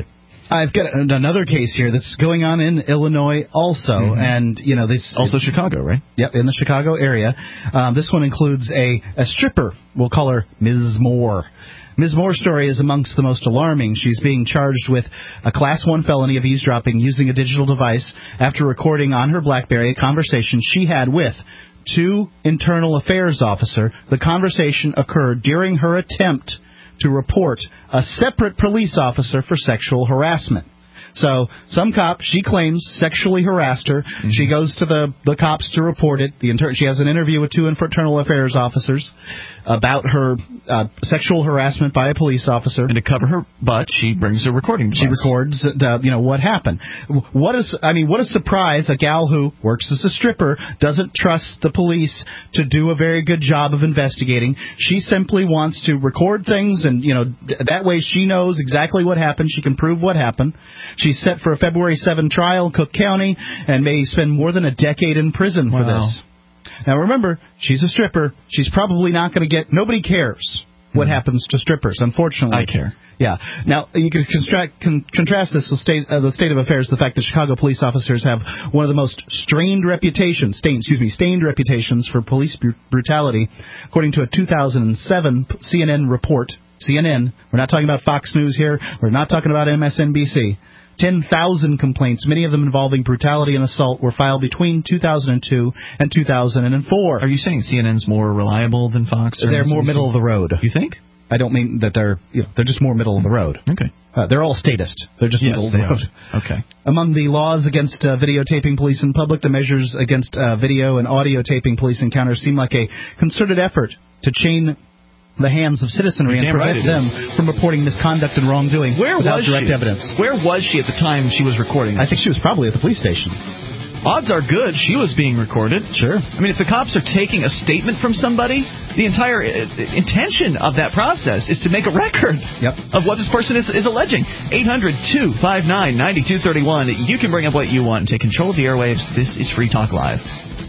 I've got another case here that's going on in Illinois also, mm-hmm. and you know this also Chicago, right? Yep, in the Chicago area. Um, this one includes a, a stripper. We'll call her Miz Moore. Miz Moore's story is amongst the most alarming. She's being charged with a Class one felony of eavesdropping using a digital device after recording on her BlackBerry a conversation she had with two internal affairs officer. The conversation occurred during her attempt to report a separate police officer for sexual harassment. So some cop, she claims, sexually harassed her. Mm-hmm. She goes to the, the cops to report it. The inter- she has an interview with two internal affairs officers about her uh, sexual harassment by a police officer. And to cover her butt, she brings a recording device. She records, uh, you know, what happened. What is, I mean, what a surprise. A gal who works as a stripper doesn't trust the police to do a very good job of investigating. She simply wants to record things, and, you know, that way she knows exactly what happened. She can prove what happened. She's set for a February seventh trial in Cook County and may spend more than a decade in prison for wow. this. Now, remember, she's a stripper. She's probably not going to get... Nobody cares what mm. happens to strippers, unfortunately. I care. Yeah. Now, you can construct, con- contrast this with state, uh, the state of affairs, the fact that Chicago police officers have one of the most strained reputations, stained, excuse me, stained reputations for police br- brutality, according to a two thousand seven C N N report. C N N. We're not talking about Fox News here. We're not talking about M S N B C. ten thousand complaints, many of them involving brutality and assault, were filed between two thousand two and two thousand four. Are you saying C N N's more reliable than Fox? Or they're more middle of the road. You think? I don't mean that they're, you know, they're just more middle of the road. Okay. Uh, they're all statist. They're just yes, middle of the road. Are. Okay. Among the laws against uh, videotaping police in public, the measures against uh, video and audio taping police encounters seem like a concerted effort to chain the hands of citizenry and prevent right them from reporting misconduct and wrongdoing Where without was direct she? evidence. Where was she at the time she was recording this? I think she was probably at the police station. Odds are good she was being recorded. Sure. I mean, if the cops are taking a statement from somebody, the entire uh, intention of that process is to make a record yep. of what this person is, is alleging. eight hundred two five nine nine two three one. You can bring up what you want and take control of the airwaves. This is Free Talk Live.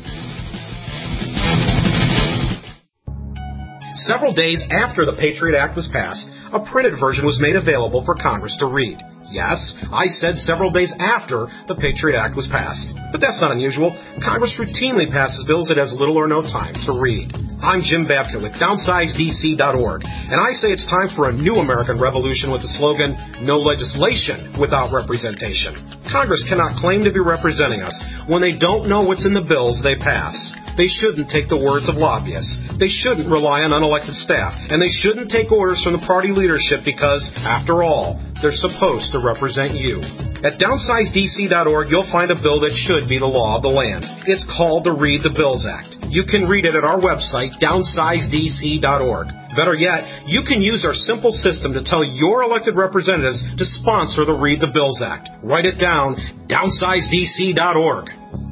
Several days after the Patriot Act was passed, a printed version was made available for Congress to read. Yes, I said several days after the Patriot Act was passed. But that's not unusual. Congress routinely passes bills it has little or no time to read. I'm Jim Babka with downsize D C dot org, and I say it's time for a new American revolution with the slogan, no legislation without representation. Congress cannot claim to be representing us when they don't know what's in the bills they pass. They shouldn't take the words of lobbyists. They shouldn't rely on unelected staff. And they shouldn't take orders from the party leadership because, after all, they're supposed to represent you. At downsize D C dot org, you'll find a bill that should be the law of the land. It's called the Read the Bills Act. You can read it at our website, downsize D C dot org. Better yet, you can use our simple system to tell your elected representatives to sponsor the Read the Bills Act. Write it down, downsize D C dot org.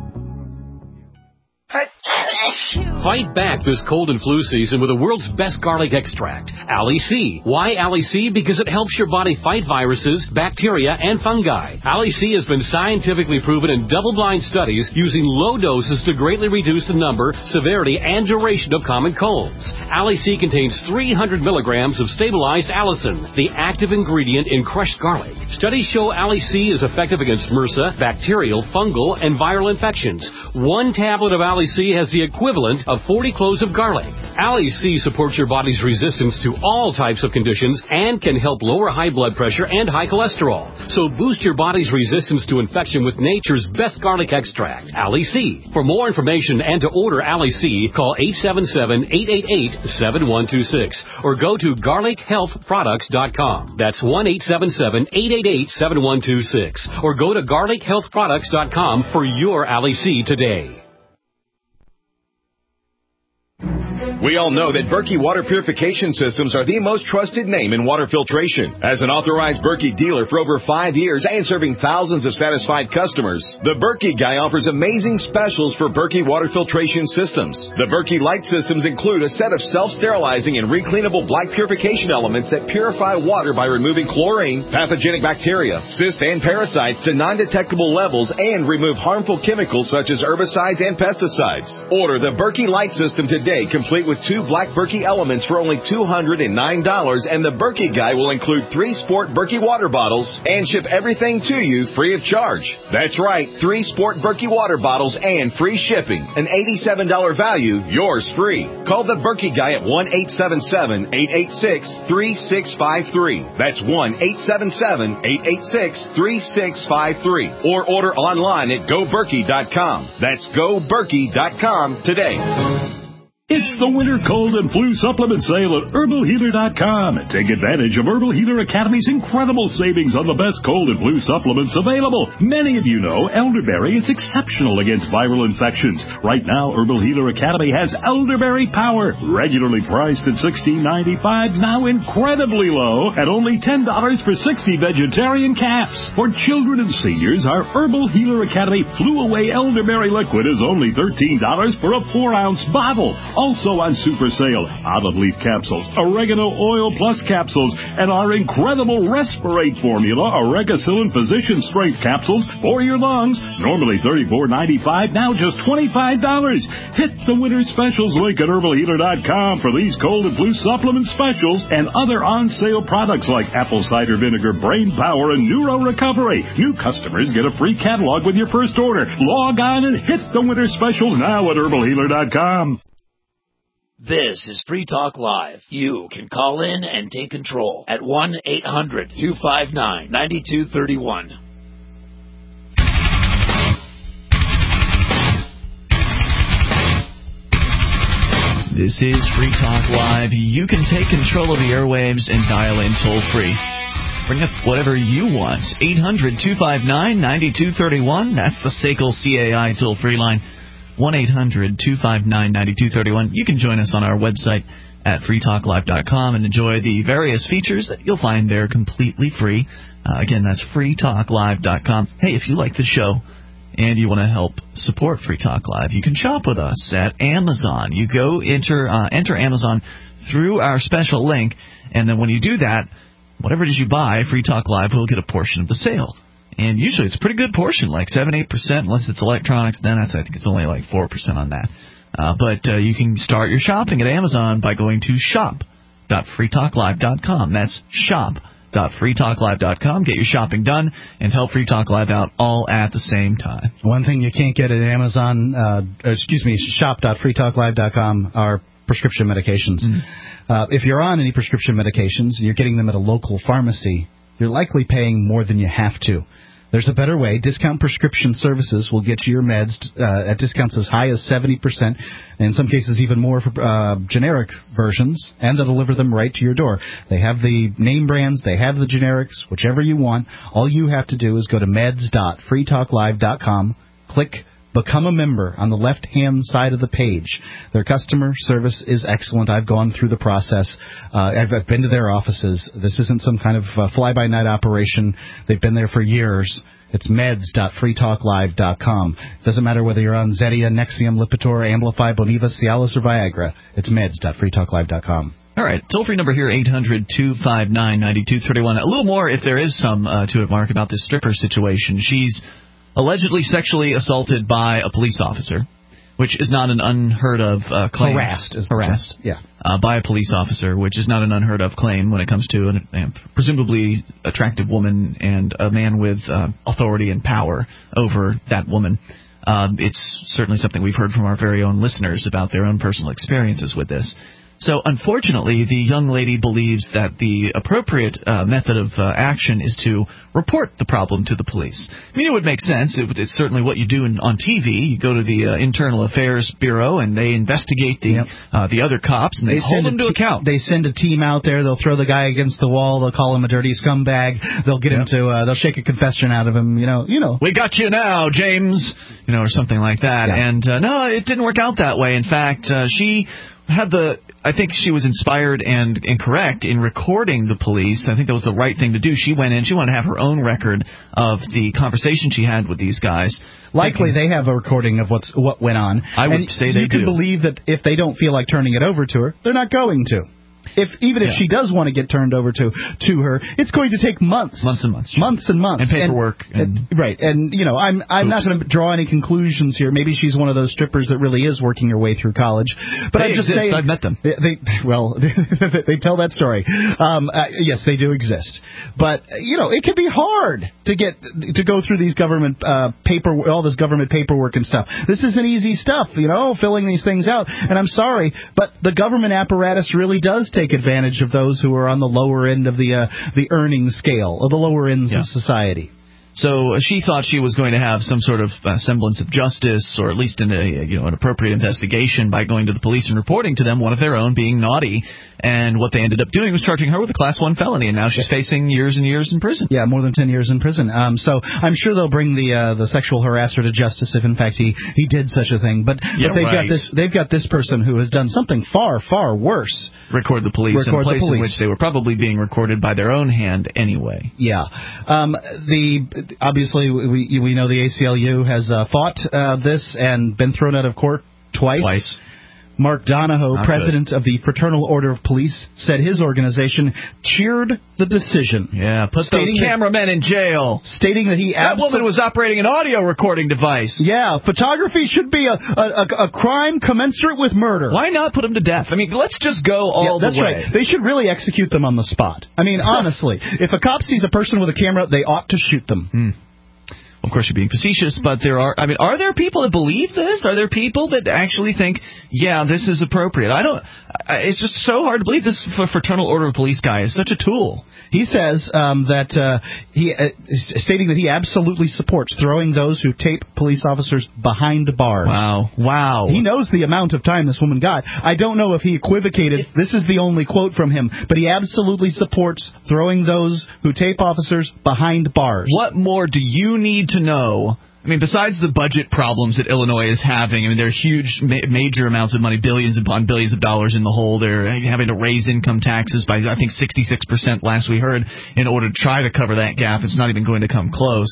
Fight back this cold and flu season with the world's best garlic extract, Ali C. Why Ali C? Because it helps your body fight viruses, bacteria, and fungi. Ali C has been scientifically proven in double-blind studies using low doses to greatly reduce the number, severity, and duration of common colds. Ali C contains three hundred milligrams of stabilized allicin, the active ingredient in crushed garlic. Studies show Ali C is effective against MRSA, bacterial, fungal, and viral infections. One tablet of Ali C has the equivalent of forty cloves of garlic. Ali C supports your body's resistance to all types of conditions and can help lower high blood pressure and high cholesterol. So boost your body's resistance to infection with nature's best garlic extract, Ali C. For more information and to order Ali C, call eight seven seven, eight eight eight, seven one two six or go to garlic health products dot com. That's one eight seven seven, eight eight eight, seven one two six or go to garlic health products dot com for your Ali C today. We all know that Berkey Water Purification Systems are the most trusted name in water filtration. As an authorized Berkey dealer for over five years and serving thousands of satisfied customers, the Berkey Guy offers amazing specials for Berkey Water Filtration Systems. The Berkey Light Systems include a set of self-sterilizing and recleanable black purification elements that purify water by removing chlorine, pathogenic bacteria, cysts, and parasites to non-detectable levels and remove harmful chemicals such as herbicides and pesticides. Order the Berkey Light System today, complete complete with two Black Berkey elements for only two hundred nine dollars, and the Berkey Guy will include three Sport Berkey water bottles and ship everything to you free of charge. That's right, three Sport Berkey water bottles and free shipping. An eighty-seven dollars value, yours free. Call the Berkey Guy at one eight seven seven, eight eight six, three six five three. That's one eight seven seven, eight eight six, three six five three. Or order online at go berkey dot com. That's go berkey dot com today. It's the winter cold and flu supplement sale at herbal healer dot com. Take advantage of Herbal Healer Academy's incredible savings on the best cold and flu supplements available. Many of you know elderberry is exceptional against viral infections. Right now, Herbal Healer Academy has Elderberry Power, regularly priced at sixteen ninety-five, now incredibly low at only ten dollars for sixty vegetarian caps. For children and seniors, our Herbal Healer Academy Flu Away Elderberry Liquid is only thirteen dollars for a four ounce bottle. Also on super sale, olive leaf capsules, oregano oil plus capsules, and our incredible Respirate formula, Oregacillin Physician Strength capsules for your lungs. Normally thirty-four ninety-five, now just twenty-five dollars. Hit the winter specials link at herbal healer dot com for these cold and flu supplement specials and other on-sale products like apple cider vinegar, brain power, and neuro recovery. New customers get a free catalog with your first order. Log on and hit the winter specials now at herbal healer dot com. This is Free Talk Live. You can call in and take control at one eight hundred two five nine nine two three one. This is Free Talk Live. You can take control of the airwaves and dial in toll-free. Bring up whatever you want. eight hundred two five nine nine two three one. That's the S A C L C A I toll-free line. one eight hundred two five nine nine two three one. You can join us on our website at free talk live dot com and enjoy the various features that you'll find there completely free. Uh, again, that's free talk live dot com. Hey, if you like the show and you want to help support Free Talk Live, you can shop with us at Amazon. You go enter uh, enter Amazon through our special link, and then when you do that, whatever it is you buy, Free Talk Live will get a portion of the sale. And usually it's a pretty good portion, like seven to eight percent, unless it's electronics. Then that's, I think it's only like four percent on that. Uh, but uh, you can start your shopping at Amazon by going to shop dot free talk live dot com. That's shop dot free talk live dot com. Get your shopping done and help Free Talk Live out all at the same time. One thing you can't get at Amazon, uh, excuse me, shop dot free talk live dot com are prescription medications. Mm. Uh, if you're on any prescription medications and you're getting them at a local pharmacy, you're likely paying more than you have to. There's a better way. Discount Prescription Services will get you your meds uh, at discounts as high as seventy percent, and in some cases even more for uh, generic versions, and they'll deliver them right to your door. They have the name brands, they have the generics, whichever you want. All you have to do is go to meds dot free talk live dot com, click Become a Member on the left-hand side of the page. Their customer service is excellent. I've gone through the process. Uh, I've, I've been to their offices. This isn't some kind of uh, fly-by-night operation. They've been there for years. It's meds dot free talk live dot com. Doesn't matter whether you're on Zetia, Nexium, Lipitor, Amplify, Boniva, Cialis, or Viagra. It's meds dot free talk live dot com. All right, toll-free number here, eight hundred two five nine nine two three one. A little more, if there is some uh, to it, Mark, about this stripper situation. She's allegedly sexually assaulted by a police officer, which is not an unheard of uh, claim. Harassed. Is Harassed. Yeah. Uh, by a police officer, which is not an unheard of claim when it comes to an, a presumably attractive woman and a man with uh, authority and power over that woman. Um, it's certainly something we've heard from our very own listeners about their own personal experiences with this. So, unfortunately, the young lady believes that the appropriate uh, method of uh, action is to report the problem to the police. I mean, it would make sense. It, it's certainly what you do in, on T V. You go to the uh, Internal Affairs Bureau, and they investigate the yep. uh, the other cops, and they, they hold them to account. They send a team out there. They'll throw the guy against the wall. They'll call him a dirty scumbag. They'll get yep. him to. Uh, they'll shake a confession out of him. You know. You know. We got you now, James. You know, or something like that. Yeah. And uh, no, it didn't work out that way. In fact, uh, she had the. I think she was inspired and, and correct in recording the police. I think that was the right thing to do. She went in. She wanted to have her own record of the conversation she had with these guys. Likely they have a recording of what's what went on. I would and say they do. You can believe that if they don't feel like turning it over to her, they're not going to. If even if Yeah. she does want to get turned over to to her, it's going to take months, months and months, months and months, and paperwork, and, and, and right. And you know, I'm I'm not going to draw any conclusions here. Maybe she's one of those strippers that really is working her way through college. But they I'm just exist. saying, I've met them. They, they well, they tell that story. Um, uh, yes, they do exist. But you know, it can be hard to get to go through these government uh, paper, all this government paperwork and stuff. This isn't easy stuff, you know, filling these things out. And I'm sorry, but the government apparatus really does take advantage of those who are on the lower end of the uh, the earnings scale, or the lower ends yeah. of society. So she thought she was going to have some sort of uh, semblance of justice, or at least in a, you know, an appropriate investigation by going to the police and reporting to them one of their own being naughty. And what they ended up doing was charging her with a class one felony, and now she's facing years and years in prison. Yeah, more than ten years in prison. Um, so I'm sure they'll bring the uh, the sexual harasser to justice if, in fact, he, he did such a thing. But, Yeah, but they've right. got this they've got this person who has done something far far worse. Record the police Record in a place the police. in which they were probably being recorded by their own hand anyway. Yeah. Um, the obviously we we know the A C L U has uh, fought uh, this and been thrown out of court twice. Twice. Mark Donahoe, Not president good. of the Fraternal Order of Police, said his organization cheered the decision. Yeah, put stating those cameramen in jail. Stating that he That woman was operating an audio recording device. Yeah, photography should be a, a, a crime commensurate with murder. Why not put them to death? I mean, let's just go all yeah, the that's way. Right. They should really execute them on the spot. I mean, honestly, if a cop sees a person with a camera, they ought to shoot them. Hmm. Of course, you're being facetious, but there are, I mean, are there people that believe this? Are there people that actually think, yeah, this is appropriate? I don't, I, it's just so hard to believe this Fraternal Order of Police guy is such a tool. He says um, that uh, he uh, stating that he absolutely supports throwing those who tape police officers behind bars. Wow. Wow. He knows the amount of time this woman got. I don't know if he equivocated. This is the only quote from him, but he absolutely supports throwing those who tape officers behind bars. What more do you need to know? I mean, besides the budget problems that Illinois is having, I mean, there are huge, ma- major amounts of money, billions upon billions of dollars in the hole. They're having to raise income taxes by, I think, sixty-six percent last we heard, in order to try to cover that gap. It's not even going to come close.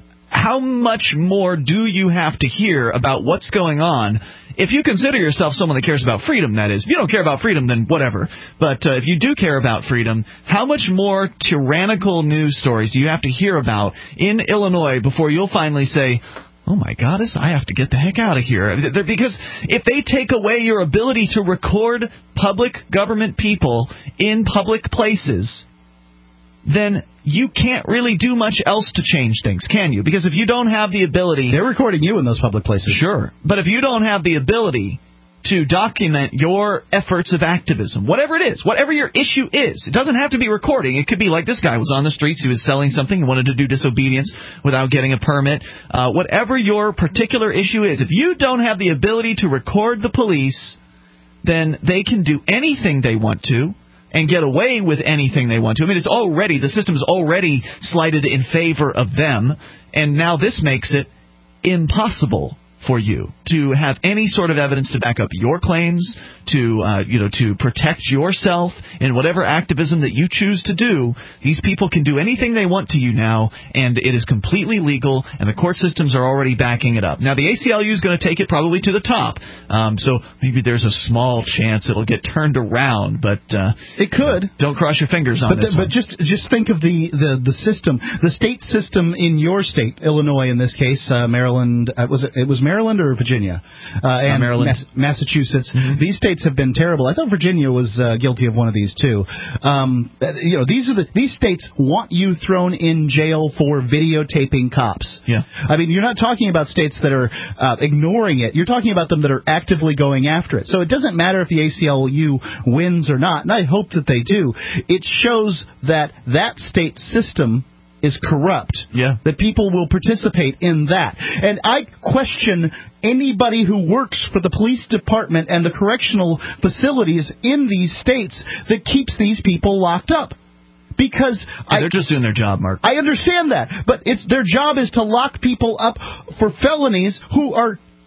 How much more do you have to hear about what's going on? If you consider yourself someone that cares about freedom, that is. If you don't care about freedom, then whatever. But uh, if you do care about freedom, how much more tyrannical news stories do you have to hear about in Illinois before you'll finally say, oh, my goddess, I have to get the heck out of here? Because if they take away your ability to record public government people in public places, then you can't really do much else to change things, can you? Because if you don't have the ability... They're recording you in those public places. Sure. But if you don't have the ability to document your efforts of activism, whatever it is, whatever your issue is, it doesn't have to be recording. It could be like this guy was on the streets, he was selling something, he wanted to do disobedience without getting a permit. Uh, whatever your particular issue is, if you don't have the ability to record the police, then they can do anything they want to and get away with anything they want to. I mean, it's already, the system is already slighted in favor of them, and now this makes it impossible for you to have any sort of evidence to back up your claims, to uh, you know, to protect yourself in whatever activism that you choose to do. These people can do anything they want to you now, and it is completely legal, and the court systems are already backing it up. Now, the A C L U is going to take it probably to the top, um, so maybe there's a small chance it'll get turned around, but uh, it could. Don't cross your fingers on but this the, one. But just just think of the, the, the system, the state system in your state, Illinois in this case, uh, Maryland, uh, was it, it was Maryland or Virginia? Uh, and uh, Maryland. Mass- Massachusetts. Mm-hmm. These states have been terrible. I thought Virginia was uh, guilty of one of these too. Um, you know, these are the these states want you thrown in jail for videotaping cops. Yeah. I mean, you're not talking about states that are uh, ignoring it. You're talking about them that are actively going after it. So it doesn't matter if the A C L U wins or not, and I hope that they do. It shows that that state system is corrupt. Yeah. That people will participate in that. And I question anybody who works for the police department and the correctional facilities in these states that keeps these people locked up. Because yeah, I, they're just doing their job, Mark. I understand that, but it's their job is to lock people up for felonies who are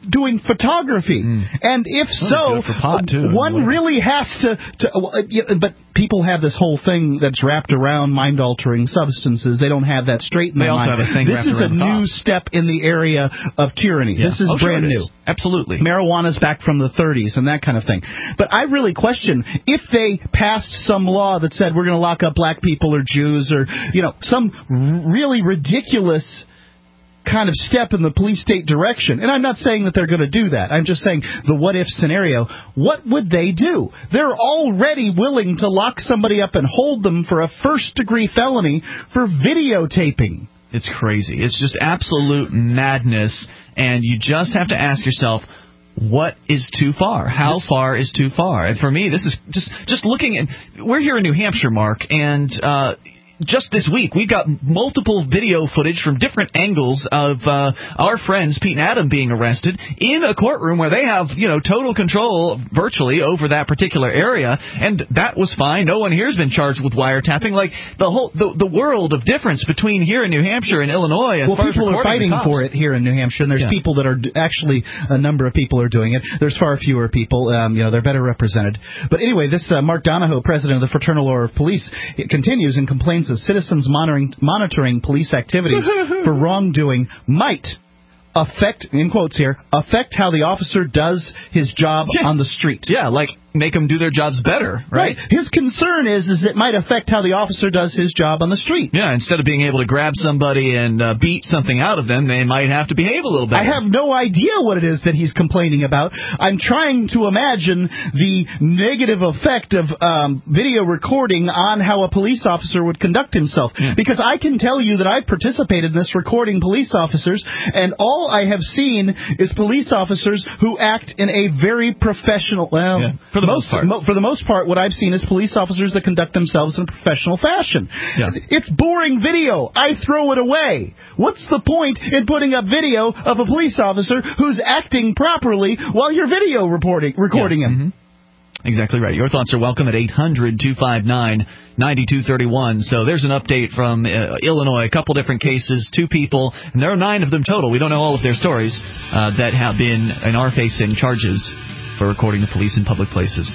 doing photography? Mm. And if oh, so, pot too, one really has to, to uh, yeah, but people have this whole thing that's wrapped around mind-altering substances. They don't have that straight in they their also mind. Have a thing this is a new thought. step in the area of tyranny. Yeah. This is oh, brand sure new. Is. Absolutely. Marijuana's back from the thirties and that kind of thing. But I really question if they passed some law that said we're going to lock up black people or Jews or, you know, some really ridiculous kind of step in the police state direction. And I'm not saying that they're going to do that. I'm just saying the what-if scenario. What would they do? They're already willing to lock somebody up and hold them for a first-degree felony for videotaping. It's crazy. It's just absolute madness. And you just have to ask yourself, what is too far? How this, far is too far? And for me, this is just just looking at... We're here in New Hampshire, Mark, and... Uh, just this week, we got multiple video footage from different angles of uh, our friends, Pete and Adam, being arrested in a courtroom where they have, you know, total control virtually over that particular area, and that was fine. No one here has been charged with wiretapping. Like, the whole the, the world of difference between here in New Hampshire and Illinois as well, far as people are fighting for it here in New Hampshire, and there's yeah. people that are actually, a number of people are doing it. There's far fewer people. Um, you know, they're better represented. But anyway, this uh, Mark Donahoe, president of the Fraternal Order of Police, it continues and complains that citizens monitoring, monitoring police activities for wrongdoing might affect, in quotes here, affect how the officer does his job yeah. on the street. Yeah, like make them do their jobs better, right? right? His concern is is it might affect how the officer does his job on the street. Yeah, instead of being able to grab somebody and uh, beat something out of them, they might have to behave a little better. I have no idea what it is that he's complaining about. I'm trying to imagine the negative effect of um, video recording on how a police officer would conduct himself. Yeah. Because I can tell you that I've participated in this recording police officers, and all I have seen is police officers who act in a very professional, well, yeah. For the most, most part. Mo- for the most part, what I've seen is police officers that conduct themselves in a professional fashion. Yeah. It's boring video. I throw it away. What's the point in putting up video of a police officer who's acting properly while you're video reporting, recording yeah. him? Mm-hmm. Exactly right. Your thoughts are welcome at eight hundred two five nine nine two three one. So there's an update from uh, Illinois, a couple different cases, two people, and there are nine of them total. We don't know all of their stories uh, that have been and are facing charges for recording the police in public places.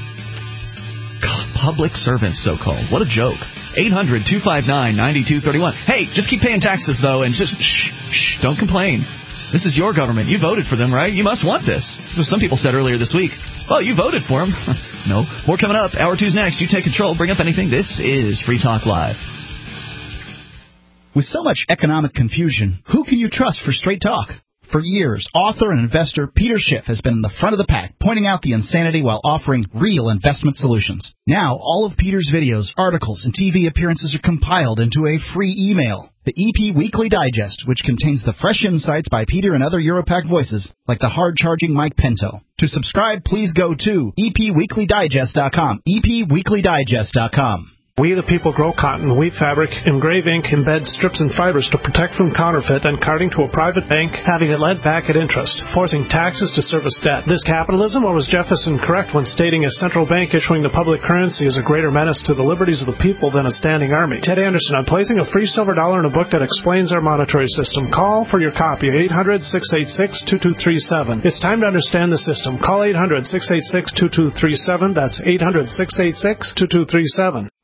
God, public servants, so-called. What a joke. eight hundred two five nine nine two three one. Hey, just keep paying taxes, though, and just shh, shh, don't complain. This is your government. You voted for them, right? You must want this. Some people said earlier this week, well, you voted for them. No. More coming up. Hour two's next. You take control. Bring up anything. This is Free Talk Live. With so much economic confusion, who can you trust for straight talk? For years, author and investor Peter Schiff has been in the front of the pack, pointing out the insanity while offering real investment solutions. Now, all of Peter's videos, articles, and T V appearances are compiled into a free email. The E P Weekly Digest, which contains the fresh insights by Peter and other Europac voices, like the hard-charging Mike Pinto. To subscribe, please go to e p weekly digest dot com, e p weekly digest dot com. We the people grow cotton, weave fabric, engrave ink, embed strips and fibers to protect from counterfeit and carting to a private bank, having it lent back at interest, forcing taxes to service debt. This capitalism, or was Jefferson correct when stating a central bank issuing the public currency is a greater menace to the liberties of the people than a standing army? Ted Anderson, I'm placing a free silver dollar in a book that explains our monetary system. Call for your copy, eight hundred six eight six two two three seven. It's time to understand the system. Call eight hundred six eight six two two three seven. That's eight hundred six eight six two two three seven.